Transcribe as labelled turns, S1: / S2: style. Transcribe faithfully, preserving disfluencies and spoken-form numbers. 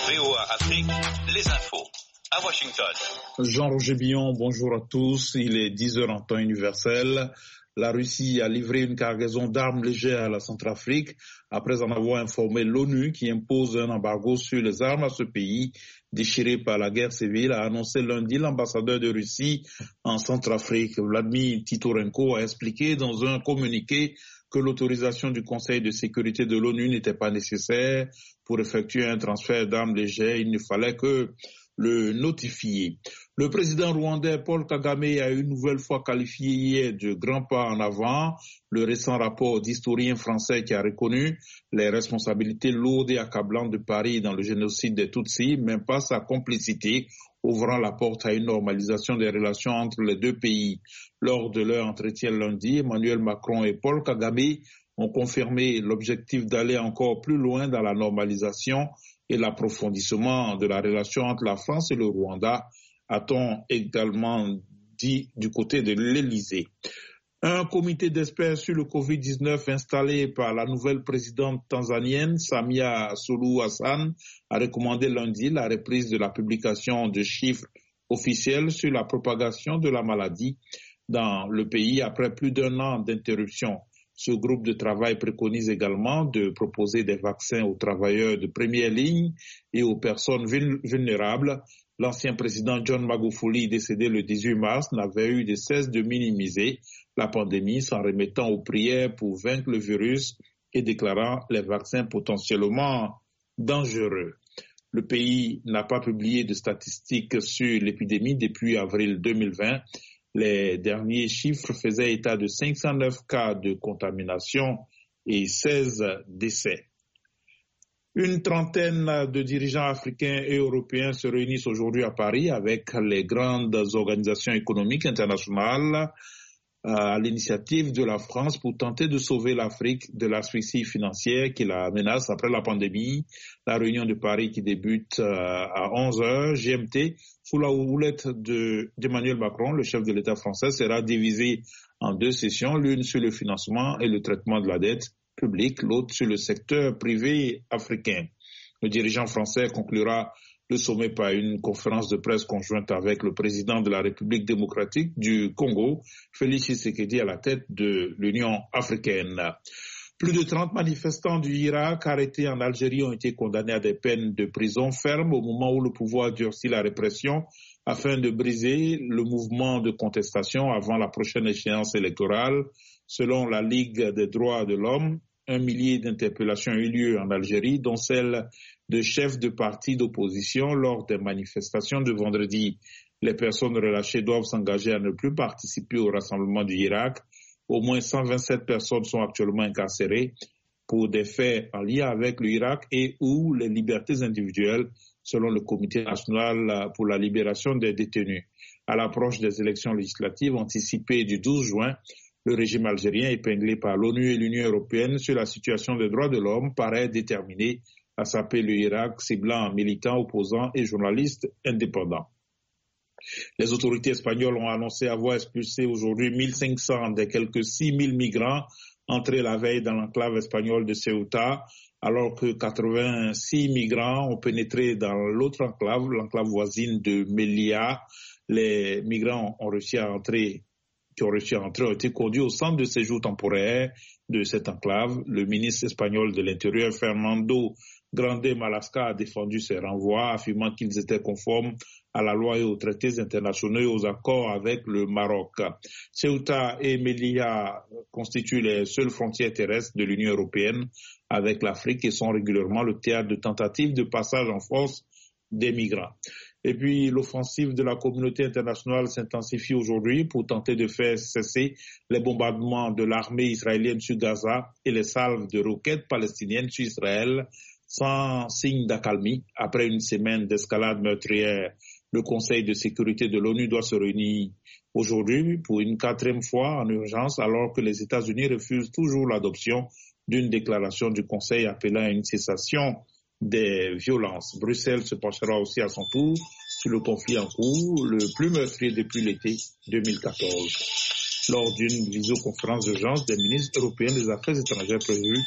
S1: V O A Afrique, les infos. À Washington.
S2: Jean-Roger Billon, bonjour à tous. Il est dix heures en temps universel. La Russie a livré une cargaison d'armes légères à la Centrafrique après en avoir informé l'ONU qui impose un embargo sur les armes à ce pays déchiré par la guerre civile, a annoncé lundi l'ambassadeur de Russie en Centrafrique. Vladimir Titorenko a expliqué dans un communiqué que l'autorisation du Conseil de sécurité de l'ONU n'était pas nécessaire pour effectuer un transfert d'armes légères. Il ne fallait que le notifier. Le président rwandais Paul Kagame a une nouvelle fois qualifié hier de grand pas en avant le récent rapport d'historiens français qui a reconnu les responsabilités lourdes et accablantes de Paris dans le génocide des Tutsis, mais pas sa complicité, ouvrant la porte à une normalisation des relations entre les deux pays. Lors de leur entretien lundi, Emmanuel Macron et Paul Kagame ont confirmé l'objectif d'aller encore plus loin dans la normalisation et l'approfondissement de la relation entre la France et le Rwanda, a-t-on également dit du côté de l'Élysée. Un comité d'experts sur le covid dix-neuf installé par la nouvelle présidente tanzanienne, Samia Suluhu Hassan, a recommandé lundi la reprise de la publication de chiffres officiels sur la propagation de la maladie dans le pays après plus d'un an d'interruption. Ce groupe de travail préconise également de proposer des vaccins aux travailleurs de première ligne et aux personnes vulnérables. L'ancien président John Magufuli, décédé le dix-huit mars, n'avait eu de cesse de minimiser la pandémie s'en remettant aux prières pour vaincre le virus et déclarant les vaccins potentiellement dangereux. Le pays n'a pas publié de statistiques sur l'épidémie depuis avril deux mille vingt. Les derniers chiffres faisaient état de cinq cent neuf cas de contamination et seize décès. Une trentaine de dirigeants africains et européens se réunissent aujourd'hui à Paris avec les grandes organisations économiques internationales à l'initiative de la France pour tenter de sauver l'Afrique de l'asphyxie financière qui la menace après la pandémie. La réunion de Paris qui débute à onze heures G M T sous la houlette de, d'Emmanuel Macron, le chef de l'État français, sera divisée en deux sessions, l'une sur le financement et le traitement de la dette publique, l'autre sur le secteur privé africain. Le dirigeant français conclura le sommet par une conférence de presse conjointe avec le président de la République démocratique du Congo, Félix Tshisekedi, à la tête de l'Union africaine. Plus de trente manifestants du Irak arrêtés en Algérie ont été condamnés à des peines de prison ferme au moment où le pouvoir durcit la répression afin de briser le mouvement de contestation avant la prochaine échéance électorale. Selon la Ligue des droits de l'homme, un millier d'interpellations ont eu lieu en Algérie, dont celle de chefs de partis d'opposition lors des manifestations de vendredi. Les personnes relâchées doivent s'engager à ne plus participer au rassemblement du Irak. Au moins cent vingt-sept personnes sont actuellement incarcérées pour des faits en lien avec l'Irak et ou les libertés individuelles, selon le Comité national pour la libération des détenus. À l'approche des élections législatives anticipées du douze juin, le régime algérien, épinglé par l'ONU et l'Union européenne sur la situation des droits de l'homme, paraît déterminé à saper le Irak, ciblant militants, opposants et journalistes indépendants. Les autorités espagnoles ont annoncé avoir expulsé aujourd'hui mille cinq cents des quelques six mille migrants entrés la veille dans l'enclave espagnole de Ceuta, alors que quatre-vingt-six migrants ont pénétré dans l'autre enclave, l'enclave voisine de Melilla. Les migrants ont réussi à entrer qui ont réussi à entrer ont été conduits au centre de séjour temporaire de cette enclave. Le ministre espagnol de l'Intérieur, Fernando Grande Marlaska, a défendu ces renvois, affirmant qu'ils étaient conformes à la loi et aux traités internationaux et aux accords avec le Maroc. Ceuta et Melilla constituent les seules frontières terrestres de l'Union européenne avec l'Afrique et sont régulièrement le théâtre de tentatives de passage en force des migrants. Et puis, l'offensive de la communauté internationale s'intensifie aujourd'hui pour tenter de faire cesser les bombardements de l'armée israélienne sur Gaza et les salves de roquettes palestiniennes sur Israël, sans signe d'accalmie. Après une semaine d'escalade meurtrière, le Conseil de sécurité de l'ONU doit se réunir aujourd'hui pour une quatrième fois en urgence, alors que les États-Unis refusent toujours l'adoption d'une déclaration du Conseil appelant à une cessation des violences. Bruxelles se penchera aussi à son tour sur le conflit en cours, le plus meurtrier depuis l'été deux mille quatorze. Lors d'une visioconférence d'urgence des ministres européens des Affaires étrangères prévue